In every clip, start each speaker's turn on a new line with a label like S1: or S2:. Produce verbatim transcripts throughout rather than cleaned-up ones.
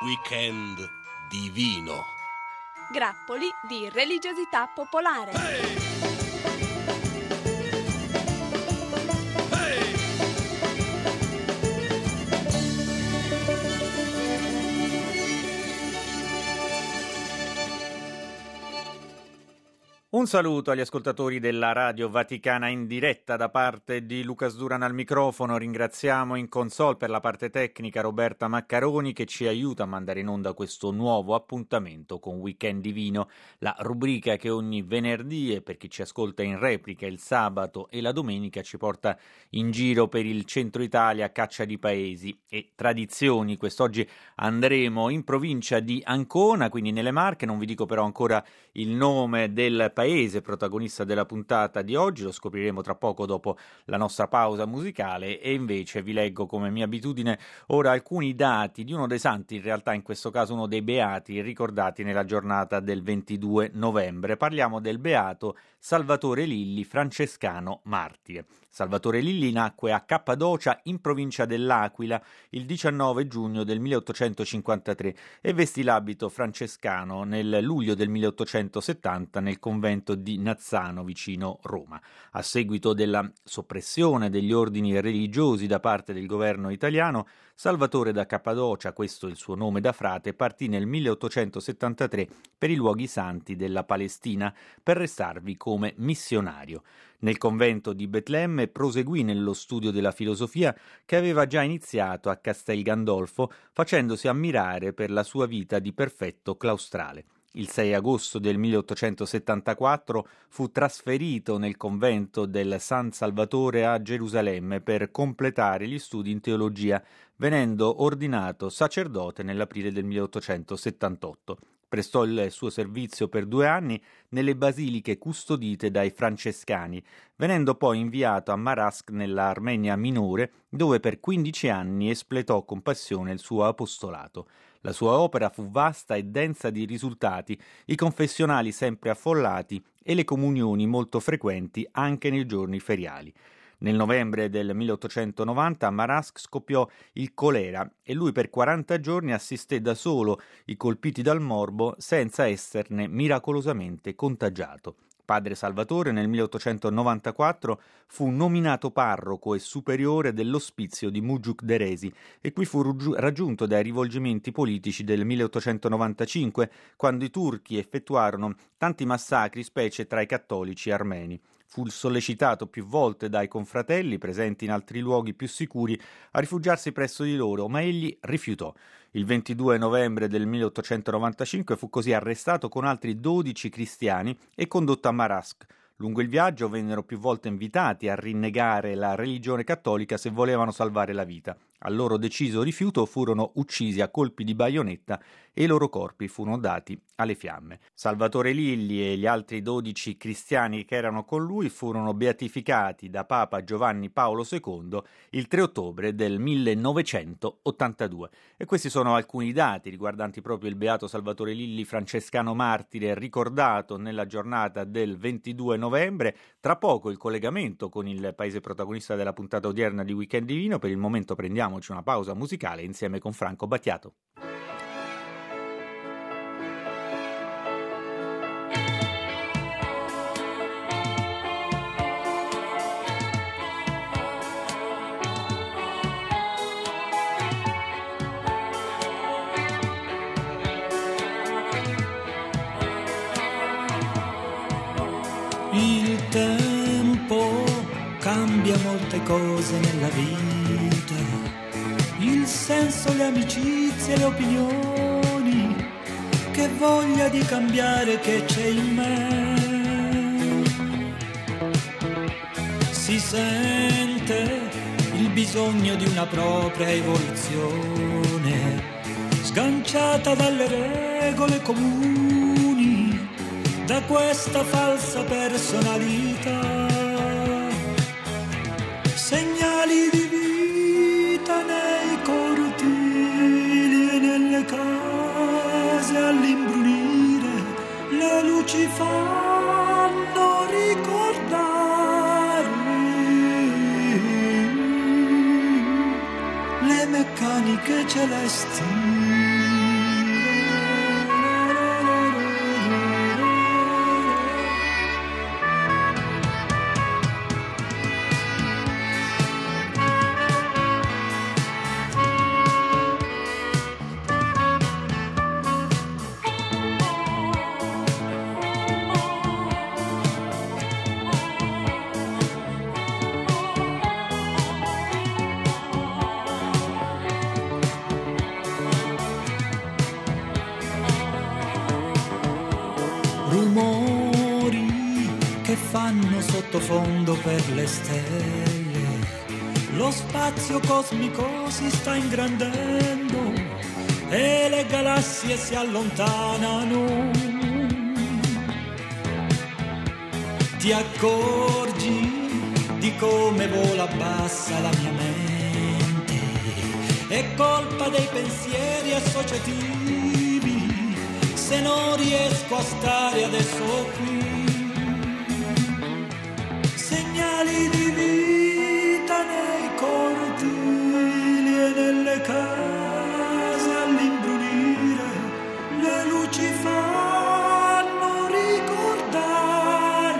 S1: Weekend divino.
S2: Grappoli di religiosità popolare.
S1: Hey!
S3: Un saluto agli ascoltatori della Radio Vaticana in diretta da parte di Luca Sduran al microfono. Ringraziamo in console per la parte tecnica Roberta Maccaroni che ci aiuta a mandare in onda questo nuovo appuntamento con Weekend Divino, la rubrica che ogni venerdì e per chi ci ascolta in replica il sabato e la domenica ci porta in giro per il centro Italia a caccia di paesi e tradizioni. Quest'oggi andremo in provincia di Ancona, quindi nelle Marche. Non vi dico però ancora il nome del paese paese protagonista della puntata di oggi, lo scopriremo tra poco dopo la nostra pausa musicale, e invece vi leggo come mia abitudine ora alcuni dati di uno dei santi, in realtà in questo caso uno dei beati ricordati nella giornata del ventidue novembre. Parliamo del beato Salvatore Lilli, francescano martire. Salvatore Lilli nacque a Cappadocia in provincia dell'Aquila il diciannove giugno del milleottocentocinquantatré e vestì l'abito francescano nel luglio del milleottocentosettanta nel convento di Nazzano vicino Roma. A seguito della soppressione degli ordini religiosi da parte del governo italiano, Salvatore da Cappadocia, questo il suo nome da frate, partì nel milleottocentosettantatré per i luoghi santi della Palestina per restarvi come missionario. Nel convento di Betlemme proseguì nello studio della filosofia che aveva già iniziato a Castel Gandolfo, facendosi ammirare per la sua vita di perfetto claustrale. Il sei agosto del milleottocentosettantaquattro fu trasferito nel convento del San Salvatore a Gerusalemme per completare gli studi in teologia, venendo ordinato sacerdote nell'aprile del milleottocentosettantotto. Prestò il suo servizio per due anni nelle basiliche custodite dai francescani, venendo poi inviato a Marask nella Armenia minore, dove per quindici anni espletò con passione il suo apostolato. La sua opera fu vasta e densa di risultati, i confessionali sempre affollati e le comunioni molto frequenti anche nei giorni feriali. Nel novembre del milleottocentonovanta a Marask scoppiò il colera e lui per quaranta giorni assisté da solo i colpiti dal morbo senza esserne miracolosamente contagiato. Padre Salvatore nel milleottocentonovantaquattro fu nominato parroco e superiore dell'ospizio di Mujuk Deresi e qui fu raggiunto dai rivolgimenti politici del milleottocentonovantacinque, quando i turchi effettuarono tanti massacri, specie tra i cattolici armeni. Fu sollecitato più volte dai confratelli presenti in altri luoghi più sicuri a rifugiarsi presso di loro, ma egli rifiutò. Il ventidue novembre del milleottocentonovantacinque fu così arrestato con altri dodici cristiani e condotto a Marask. Lungo il viaggio vennero più volte invitati a rinnegare la religione cattolica se volevano salvare la vita. Al loro deciso rifiuto furono uccisi a colpi di baionetta e i loro corpi furono dati alle fiamme. Salvatore Lilli e gli altri dodici cristiani che erano con lui furono beatificati da Papa Giovanni Paolo secondo il tre ottobre del millenovecentottantadue. E questi sono alcuni dati riguardanti proprio il beato Salvatore Lilli, francescano martire, ricordato nella giornata del ventidue novembre. Tra poco il collegamento con il paese protagonista della puntata odierna di Weekend Divino. Per il momento prendiamo una pausa musicale insieme con Franco Battiato.
S4: Il tempo cambia molte cose nella vita, il senso, le amicizie, le opinioni, che voglia di cambiare che c'è in me. Si sente il bisogno di una propria evoluzione, sganciata dalle regole comuni, da questa falsa personalità. Segnali di vita nei cortili e nelle case all'imbrunire, le luci fanno ricordare le meccaniche celesti. sottofondo per le stelle, lo spazio cosmico si sta ingrandendo e le galassie si allontanano. Ti accorgi di come vola bassa la mia mente, è colpa dei pensieri associativi se non riesco a stare adesso qui. Segnali di vita nei cortili e nelle case all'imbrunire, le luci fanno ricordare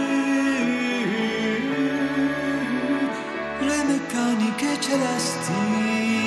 S4: le meccaniche celesti.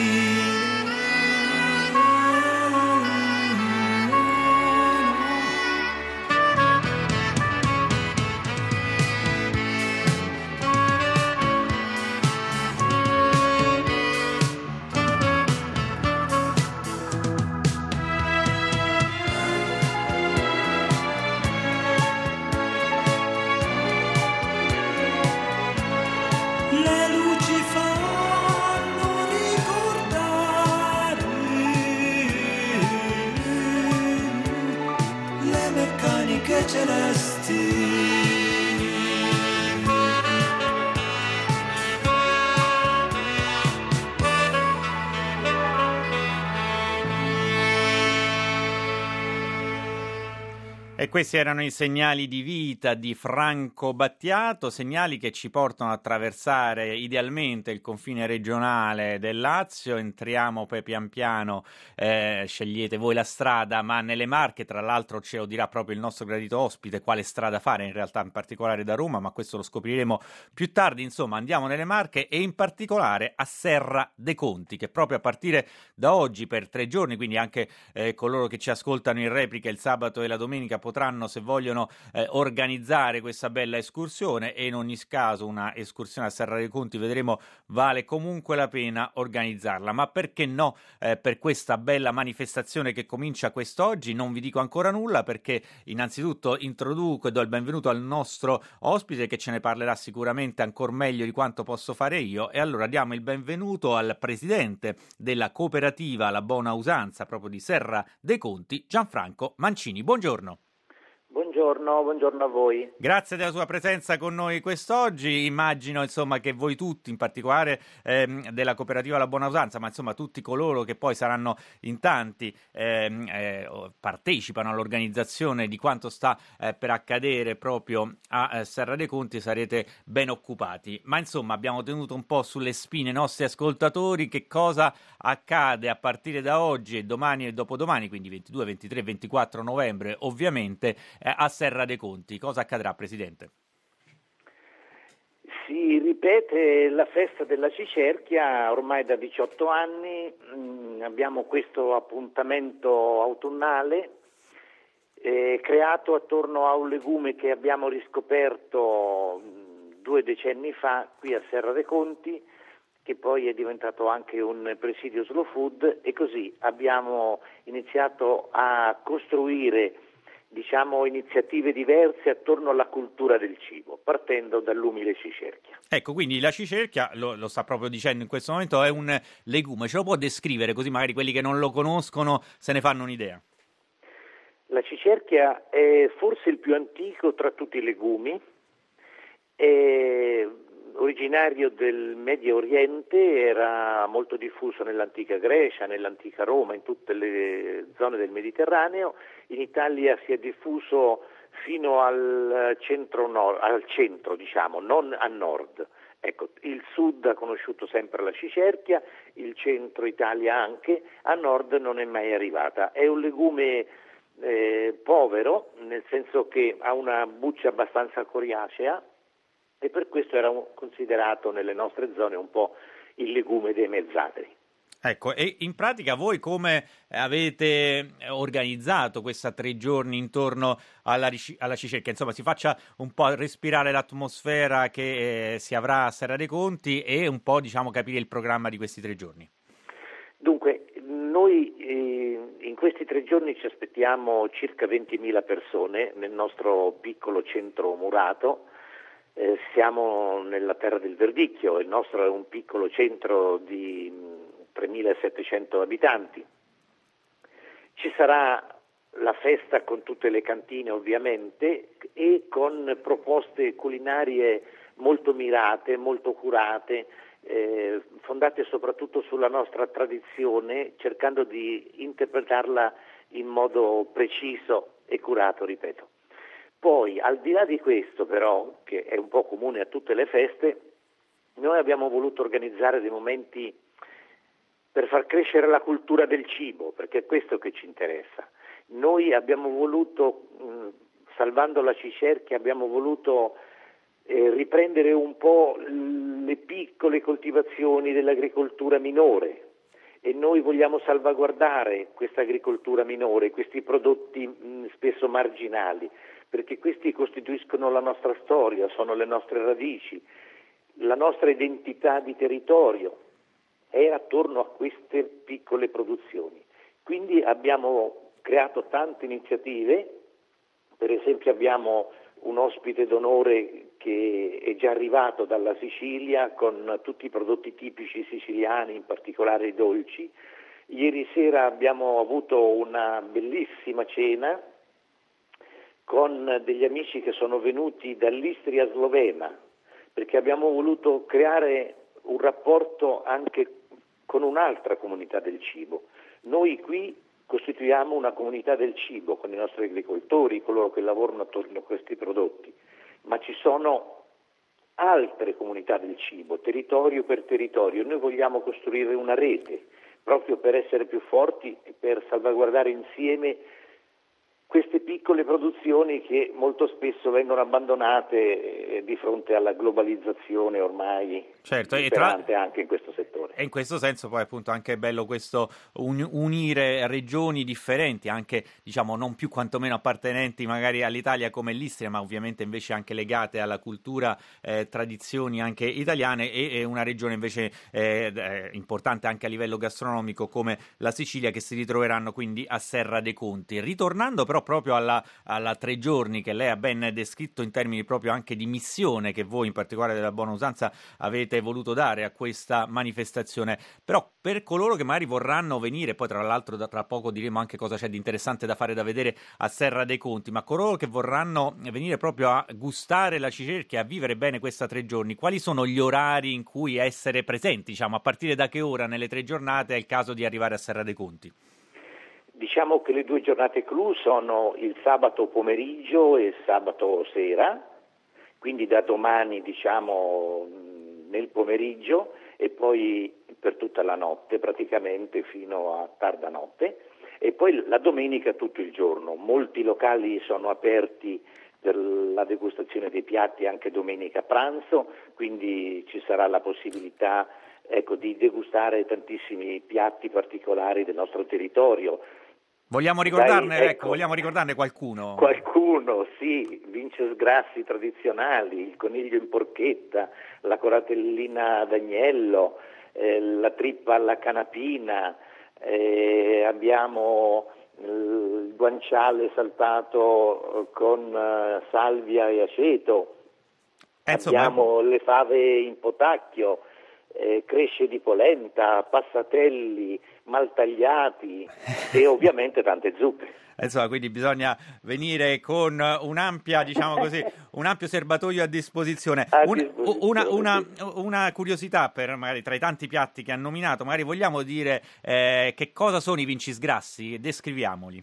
S3: E questi erano i segnali di vita di Franco Battiato, segnali che ci portano a attraversare idealmente il confine regionale del Lazio. Entriamo poi pian piano, eh, scegliete voi la strada, ma nelle Marche, tra l'altro ce lo dirà proprio il nostro gradito ospite quale strada fare, in realtà in particolare da Roma, ma questo lo scopriremo più tardi. Insomma, andiamo nelle Marche e in particolare a Serra dei Conti, che proprio a partire da oggi per tre giorni, quindi anche eh, coloro che ci ascoltano in replica il sabato e la domenica potranno, se vogliono, eh, organizzare questa bella escursione, e in ogni caso una escursione a Serra dei Conti, vedremo, vale comunque la pena organizzarla. Ma perché no, eh, per questa bella manifestazione che comincia quest'oggi? Non vi dico ancora nulla, perché innanzitutto introduco e do il benvenuto al nostro ospite, che ce ne parlerà sicuramente ancora meglio di quanto posso fare io. E allora diamo il benvenuto al presidente della cooperativa La Bona Usanza, proprio di Serra dei Conti, Gianfranco Mancini. Buongiorno.
S5: Buongiorno, buongiorno a voi.
S3: Grazie della sua presenza con noi quest'oggi. Immagino insomma che voi tutti, in particolare ehm, della cooperativa La Bona Usanza, ma insomma tutti coloro che poi saranno in tanti, ehm, eh, partecipano all'organizzazione di quanto sta eh, per accadere proprio a eh, Serra dei Conti, sarete ben occupati. Ma insomma abbiamo tenuto un po' sulle spine i nostri ascoltatori che cosa accade a partire da oggi e domani e dopodomani, quindi ventidue, ventitré, ventiquattro novembre ovviamente, a Serra dei Conti. Cosa accadrà, Presidente?
S5: Si ripete la festa della cicerchia ormai da diciotto anni, mm, abbiamo questo appuntamento autunnale eh, creato attorno a un legume che abbiamo riscoperto mh, due decenni fa qui a Serra dei Conti, che poi è diventato anche un presidio slow food, e così abbiamo iniziato a costruire, diciamo, iniziative diverse attorno alla cultura del cibo, partendo dall'umile cicerchia.
S3: Ecco, quindi la cicerchia, lo, lo sta proprio dicendo in questo momento, è un legume. Ce lo può descrivere, così magari quelli che non lo conoscono se ne fanno un'idea?
S5: La cicerchia è forse il più antico tra tutti i legumi, è originario del Medio Oriente, era molto diffuso nell'antica Grecia, nell'antica Roma, in tutte le zone del Mediterraneo. In Italia si è diffuso fino al centro, nord, al centro diciamo, non a nord. Ecco, il sud ha conosciuto sempre la cicerchia, il centro Italia anche, a nord non è mai arrivata. È un legume eh, povero, nel senso che ha una buccia abbastanza coriacea, e per questo era considerato nelle nostre zone un po' il legume dei mezzadri.
S3: Ecco, e in pratica voi come avete organizzato questa tre giorni intorno alla, alla cicerchia? Insomma, si faccia un po' respirare l'atmosfera che eh, si avrà a Serra dei Conti e un po', diciamo, capire il programma di questi tre giorni.
S5: Dunque, noi eh, in questi tre giorni ci aspettiamo circa ventimila persone nel nostro piccolo centro murato, eh, siamo nella terra del Verdicchio, il nostro è un piccolo centro di tremilasettecento abitanti. Ci sarà la festa con tutte le cantine ovviamente e con proposte culinarie molto mirate, molto curate, eh, fondate soprattutto sulla nostra tradizione, cercando di interpretarla in modo preciso e curato, ripeto. Poi, al di là di questo però, che è un po' comune a tutte le feste, noi abbiamo voluto organizzare dei momenti per far crescere la cultura del cibo, perché è questo che ci interessa. Noi abbiamo voluto, mh, salvando la cicerchia, abbiamo voluto eh, riprendere un po' le piccole coltivazioni dell'agricoltura minore e noi vogliamo salvaguardare questa agricoltura minore, questi prodotti mh, spesso marginali, perché questi costituiscono la nostra storia, sono le nostre radici, la nostra identità di territorio è attorno a queste piccole produzioni. Quindi abbiamo creato tante iniziative, per esempio abbiamo un ospite d'onore che è già arrivato dalla Sicilia con tutti i prodotti tipici siciliani, in particolare i dolci. Ieri sera abbiamo avuto una bellissima cena con degli amici che sono venuti dall'Istria slovena, perché abbiamo voluto creare un rapporto anche con un'altra comunità del cibo. Noi qui costituiamo una comunità del cibo con i nostri agricoltori, coloro che lavorano attorno a questi prodotti, ma ci sono altre comunità del cibo, territorio per territorio. Noi vogliamo costruire una rete proprio per essere più forti e per salvaguardare insieme queste piccole produzioni che molto spesso vengono abbandonate di fronte alla globalizzazione ormai
S3: certo,
S5: imperante
S3: e tra...
S5: anche in questo settore.
S3: E in questo senso poi appunto anche è bello questo un, unire regioni differenti, anche diciamo non più quantomeno appartenenti magari all'Italia come l'Istria, ma ovviamente invece anche legate alla cultura, eh, tradizioni anche italiane, e, e una regione invece eh, eh, importante anche a livello gastronomico come la Sicilia, che si ritroveranno quindi a Serra dei Conti. Ritornando però proprio alla, alla tre giorni che lei ha ben descritto in termini proprio anche di missione che voi in particolare della Buona Usanza avete voluto dare a questa manifestazione, però per coloro che magari vorranno venire, poi tra l'altro da tra poco diremo anche cosa c'è di interessante da fare da vedere a Serra dei Conti, ma coloro che vorranno venire proprio a gustare la cicerchia, a vivere bene questa tre giorni, quali sono gli orari in cui essere presenti, diciamo a partire da che ora nelle tre giornate è il caso di arrivare a Serra dei Conti?
S5: Diciamo che le due giornate clou sono il sabato pomeriggio e il sabato sera, quindi da domani diciamo nel pomeriggio e poi per tutta la notte praticamente fino a tarda notte, e poi la domenica tutto il giorno. Molti locali sono aperti per la degustazione dei piatti anche domenica pranzo, quindi ci sarà la possibilità ecco, di degustare tantissimi piatti particolari del nostro territorio.
S3: Vogliamo ricordarne,
S5: Dai, ecco,
S3: ecco, vogliamo ricordarne qualcuno?
S5: Qualcuno, sì, Vincesgrassi tradizionali, il coniglio in porchetta, la coratellina d'agnello, eh, la trippa alla canapina, eh, abbiamo il guanciale saltato con uh, salvia e aceto, eh, abbiamo insomma... le fave in potacchio, eh, cresce di polenta, passatelli, maltagliati e ovviamente tante zuppe.
S3: Insomma, quindi bisogna venire con un'ampia, diciamo così, un ampio serbatoio a disposizione.
S5: A
S3: Un,
S5: disposizione
S3: una, una,
S5: sì.
S3: una curiosità per magari tra i tanti piatti che ha nominato, magari vogliamo dire eh, che cosa sono i vincisgrassi? Descriviamoli.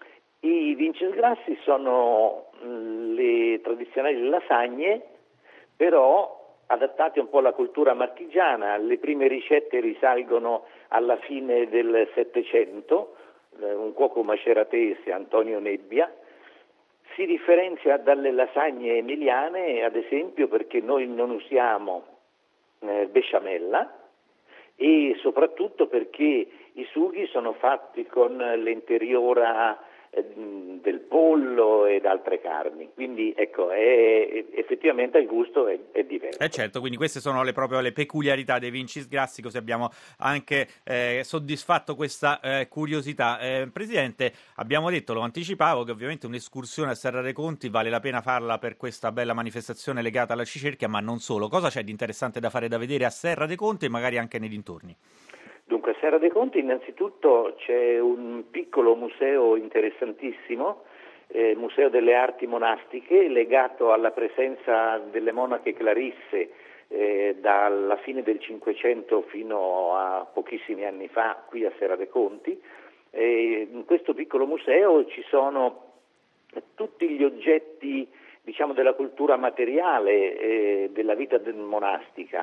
S5: I vincisgrassi sono le tradizionali lasagne, però adattate un po' alla cultura marchigiana. Le prime ricette risalgono alla fine del Settecento, un cuoco maceratese, Antonio Nebbia. Si differenzia dalle lasagne emiliane, ad esempio, perché noi non usiamo eh, besciamella e soprattutto perché i sughi sono fatti con l'interiora del pollo ed altre carni, quindi ecco, è, effettivamente il gusto è, è diverso.
S3: Eh certo, quindi queste sono le, proprio le peculiarità dei Vincis Grassi, così abbiamo anche eh, soddisfatto questa eh, curiosità. Eh, Presidente, abbiamo detto, lo anticipavo, che ovviamente un'escursione a Serra dei Conti vale la pena farla per questa bella manifestazione legata alla cicerchia, ma non solo. Cosa c'è di interessante da fare, da vedere a Serra dei Conti e magari anche nei dintorni?
S5: Dunque, a Serra dei Conti innanzitutto c'è un piccolo museo interessantissimo, eh, Museo delle Arti Monastiche, legato alla presenza delle monache clarisse eh, dalla fine del Cinquecento fino a pochissimi anni fa qui a Serra dei Conti. E in questo piccolo museo ci sono tutti gli oggetti, diciamo, della cultura materiale eh, della vita del monastica,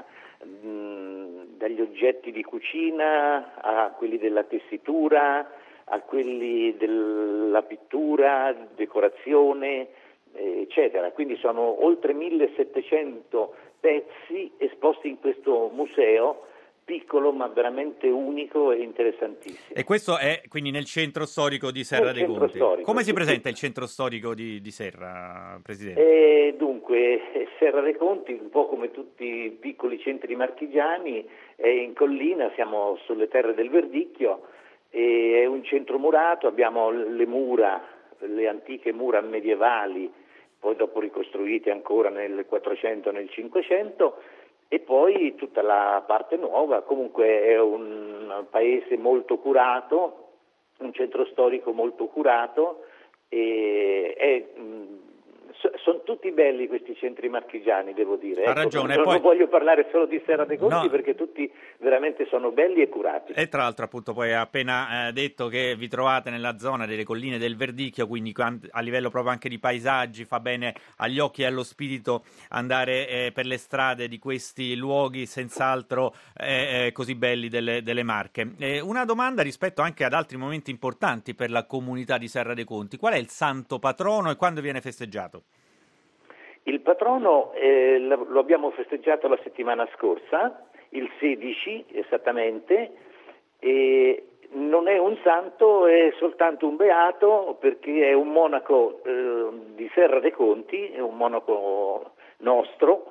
S5: mh, dagli oggetti di cucina a quelli della tessitura, a quelli della pittura, decorazione, eh, eccetera. Quindi sono oltre millesettecento pezzi esposti in questo museo, piccolo ma veramente unico e interessantissimo.
S3: E questo è quindi nel centro storico di Serra dei Conti. Storico, Come si presenta il centro storico di, di Serra, Presidente?
S5: Eh, dunque, Serra dei Conti, un po' come tutti i piccoli centri marchigiani, è in collina, siamo sulle terre del Verdicchio, e è un centro murato, abbiamo le mura, le antiche mura medievali, poi dopo ricostruite ancora nel quattrocento e nel cinquecento, e poi tutta la parte nuova. Comunque è un paese molto curato, un centro storico molto curato, e è, mh, so, sono tutti belli questi centri marchigiani, devo dire.
S3: Ha
S5: ecco,
S3: ragione.
S5: Non,
S3: poi...
S5: non voglio parlare solo di Serra dei Conti,
S3: no.
S5: perché tutti veramente sono belli e curati.
S3: E tra l'altro, appunto, poi ha appena eh, detto che vi trovate nella zona delle colline del Verdicchio, quindi a livello proprio anche di paesaggi fa bene agli occhi e allo spirito andare eh, per le strade di questi luoghi senz'altro eh, eh, così belli delle, delle Marche. Eh, una domanda rispetto anche ad altri momenti importanti per la comunità di Serra dei Conti: qual è il santo patrono e quando viene festeggiato?
S5: Il patrono eh, lo abbiamo festeggiato la settimana scorsa, il sedici esattamente, e non è un santo, è soltanto un beato, perché è un monaco eh, di Serra dei Conti, è un monaco nostro,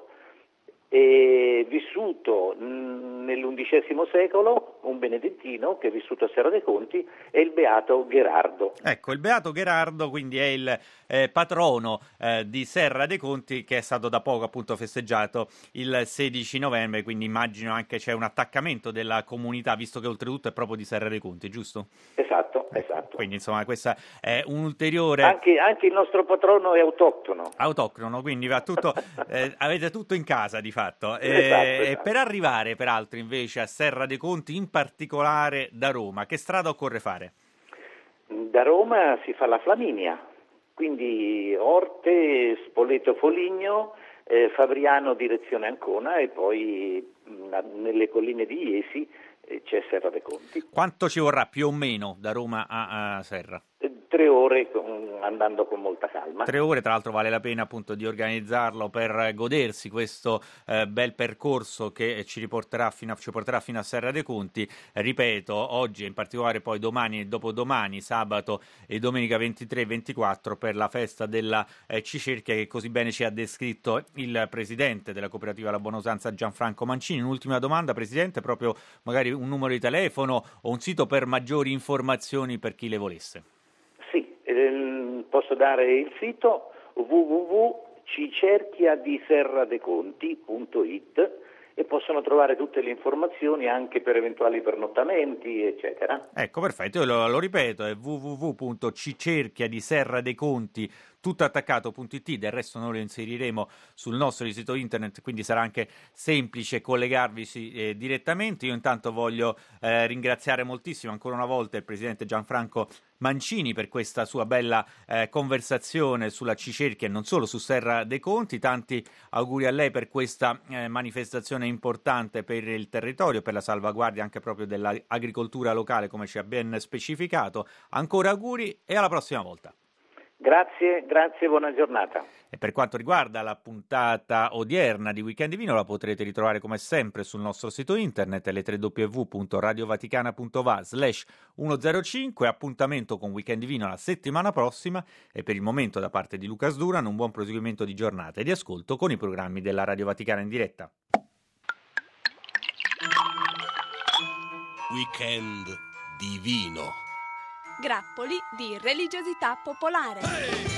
S5: è vissuto nell'undicesimo secolo, un benedettino che è vissuto a Serra dei Conti, è il beato Gherardo.
S3: Ecco, il beato Gherardo quindi è il eh, patrono eh, di Serra dei Conti, che è stato da poco appunto festeggiato il sedici novembre, quindi immagino anche c'è un attaccamento della comunità, visto che oltretutto è proprio di Serra dei Conti, giusto?
S5: Esatto,
S3: ecco,
S5: esatto.
S3: Quindi insomma questa è un ulteriore...
S5: Anche, anche il nostro patrono è autoctono.
S3: Autoctono, quindi va tutto, eh, avete tutto in casa di fatto. Eh,
S5: esatto,
S3: esatto. E per arrivare peraltro invece a Serra dei Conti, in particolare da Roma, che strada occorre fare?
S5: Da Roma si fa la Flaminia, quindi Orte, Spoleto Foligno, eh, Fabriano direzione Ancona, e poi mh, nelle colline di Iesi eh, c'è Serra dei Conti.
S3: Quanto ci vorrà più o meno da Roma a, a Serra?
S5: Eh, tre ore con, andando con molta calma.
S3: Tre ore, tra l'altro vale la pena appunto di organizzarlo per godersi questo eh, bel percorso che ci riporterà fino a, ci porterà fino a Serra dei Conti. Eh, ripeto, oggi e in particolare poi domani e dopodomani, sabato e domenica ventitré e ventiquattro, per la festa della eh, cicerchia, che così bene ci ha descritto il presidente della cooperativa La Buona Usanza Gianfranco Mancini. Un'ultima domanda, Presidente, proprio magari un numero di telefono o un sito per maggiori informazioni per chi le volesse.
S5: Sì, ehm, posso dare il sito w w w punto cicerchiadiserradeconti punto it, e possono trovare tutte le informazioni anche per eventuali pernottamenti, eccetera.
S3: Ecco, perfetto, io lo, lo ripeto, è w w w punto cicerchiadiserradeconti tutto attaccato punto it, del resto noi lo inseriremo sul nostro sito internet, quindi sarà anche semplice collegarvisi eh, direttamente. Io intanto voglio eh, ringraziare moltissimo ancora una volta il presidente Gianfranco Mancini per questa sua bella eh, conversazione sulla cicerchia e non solo, su Serra dei Conti. Tanti auguri a lei per questa eh, manifestazione importante per il territorio, per la salvaguardia anche proprio dell'agricoltura locale, come ci ha ben specificato. Ancora auguri e alla prossima volta.
S5: Grazie, grazie, buona giornata.
S3: E per quanto riguarda la puntata odierna di Weekend Divino la potrete ritrovare come sempre sul nostro sito internet l w w w punto radiovaticana punto va slash centocinque. Appuntamento con Weekend Divino la settimana prossima e per il momento da parte di Lucas Duran un buon proseguimento di giornata e di ascolto con i programmi della Radio Vaticana in diretta.
S1: Weekend Divino.
S2: Grappoli di religiosità popolare.